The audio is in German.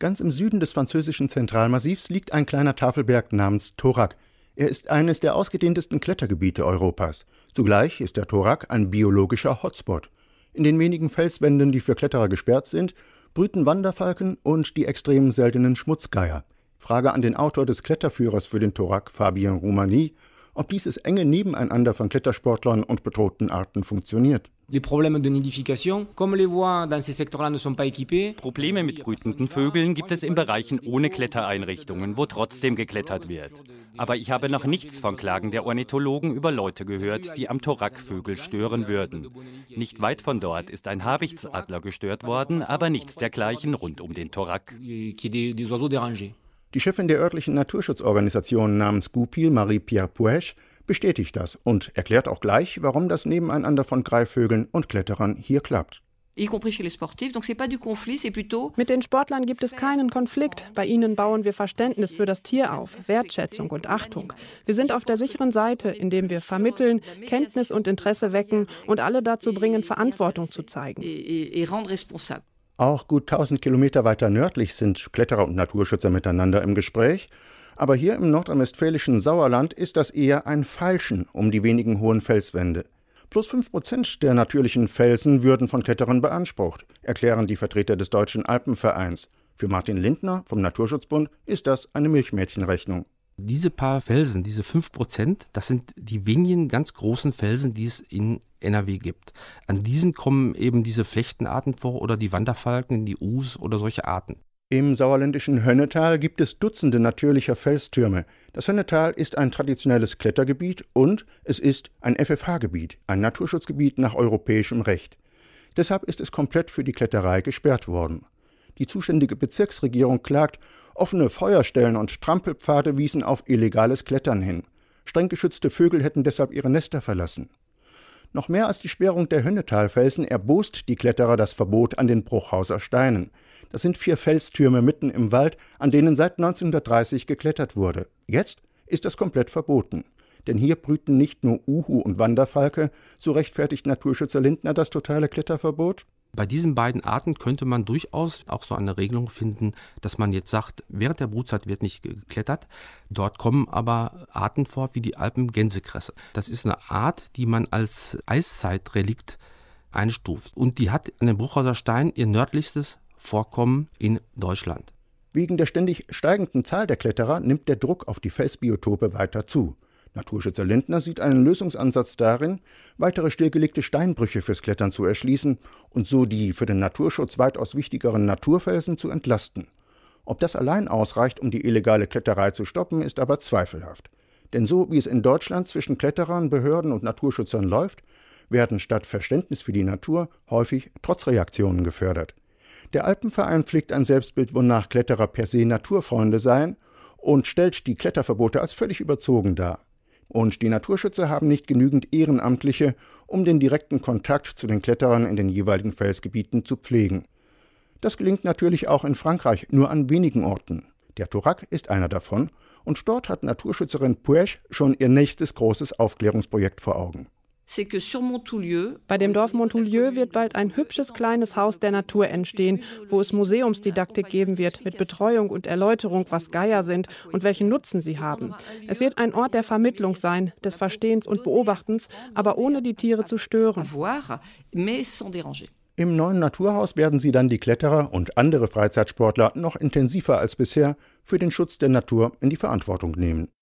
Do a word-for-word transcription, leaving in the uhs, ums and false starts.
Ganz im Süden des französischen Zentralmassivs liegt ein kleiner Tafelberg namens Torak. Er ist eines der ausgedehntesten Klettergebiete Europas. Zugleich ist der Torak ein biologischer Hotspot. In den wenigen Felswänden, die für Kletterer gesperrt sind, brüten Wanderfalken und die extrem seltenen Schmutzgeier. Frage an den Autor des Kletterführers für den Torak, Fabien Roumanie, ob dieses enge Nebeneinander von Klettersportlern und bedrohten Arten funktioniert. Probleme mit brütenden Vögeln gibt es in Bereichen ohne Klettereinrichtungen, wo trotzdem geklettert wird. Aber ich habe noch nichts von Klagen der Ornithologen über Leute gehört, die am Torak Vögel stören würden. Nicht weit von dort ist ein Habichtsadler gestört worden, aber nichts dergleichen rund um den Torak. Die Chefin der örtlichen Naturschutzorganisation namens Goupil, Marie-Pierre Puech, bestätigt das und erklärt auch gleich, warum das Nebeneinander von Greifvögeln und Kletterern hier klappt. Mit den Sportlern gibt es keinen Konflikt. Bei ihnen bauen wir Verständnis für das Tier auf, Wertschätzung und Achtung. Wir sind auf der sicheren Seite, indem wir vermitteln, Kenntnis und Interesse wecken und alle dazu bringen, Verantwortung zu zeigen. Auch gut tausend Kilometer weiter nördlich sind Kletterer und Naturschützer miteinander im Gespräch. Aber hier im nordrhein-westfälischen Sauerland ist das eher ein Feilschen um die wenigen hohen Felswände. Plus fünf Prozent der natürlichen Felsen würden von Kletterern beansprucht, erklären die Vertreter des Deutschen Alpenvereins. Für Martin Lindner vom Naturschutzbund ist das eine Milchmädchenrechnung. Diese paar Felsen, diese fünf Prozent, das sind die wenigen ganz großen Felsen, die es in N R W gibt. An diesen kommen eben diese Flechtenarten vor oder die Wanderfalken, die Us oder solche Arten. Im sauerländischen Hönnetal gibt es Dutzende natürlicher Felstürme. Das Hönnetal ist ein traditionelles Klettergebiet und es ist ein F F H-Gebiet, ein Naturschutzgebiet nach europäischem Recht. Deshalb ist es komplett für die Kletterei gesperrt worden. Die zuständige Bezirksregierung klagt, offene Feuerstellen und Trampelpfade wiesen auf illegales Klettern hin. Streng geschützte Vögel hätten deshalb ihre Nester verlassen. Noch mehr als die Sperrung der Hönnetalfelsen erbost die Kletterer das Verbot an den Bruchhauser Steinen. Das sind vier Felstürme mitten im Wald, an denen seit neunzehnhundertdreißig geklettert wurde. Jetzt ist das komplett verboten. Denn hier brüten nicht nur Uhu und Wanderfalke, so rechtfertigt Naturschützer Lindner das totale Kletterverbot. Bei diesen beiden Arten könnte man durchaus auch so eine Regelung finden, dass man jetzt sagt, während der Brutzeit wird nicht geklettert. Dort kommen aber Arten vor wie die Alpengänsekresse. Das ist eine Art, die man als Eiszeitrelikt einstuft. Und die hat an den Bruchhauser Stein ihr nördlichstes Vorkommen in Deutschland. Wegen der ständig steigenden Zahl der Kletterer nimmt der Druck auf die Felsbiotope weiter zu. Naturschützer Lindner sieht einen Lösungsansatz darin, weitere stillgelegte Steinbrüche fürs Klettern zu erschließen und so die für den Naturschutz weitaus wichtigeren Naturfelsen zu entlasten. Ob das allein ausreicht, um die illegale Kletterei zu stoppen, ist aber zweifelhaft. Denn so wie es in Deutschland zwischen Kletterern, Behörden und Naturschützern läuft, werden statt Verständnis für die Natur häufig Trotzreaktionen gefördert. Der Alpenverein pflegt ein Selbstbild, wonach Kletterer per se Naturfreunde seien und stellt die Kletterverbote als völlig überzogen dar. Und die Naturschützer haben nicht genügend Ehrenamtliche, um den direkten Kontakt zu den Kletterern in den jeweiligen Felsgebieten zu pflegen. Das gelingt natürlich auch in Frankreich, nur an wenigen Orten. Der Torak ist einer davon und dort hat Naturschützerin Puech schon ihr nächstes großes Aufklärungsprojekt vor Augen. Bei dem Dorf Montoulieu wird bald ein hübsches kleines Haus der Natur entstehen, wo es Museumsdidaktik geben wird, mit Betreuung und Erläuterung, was Geier sind und welchen Nutzen sie haben. Es wird ein Ort der Vermittlung sein, des Verstehens und Beobachtens, aber ohne die Tiere zu stören. Im neuen Naturhaus werden sie dann die Kletterer und andere Freizeitsportler noch intensiver als bisher für den Schutz der Natur in die Verantwortung nehmen.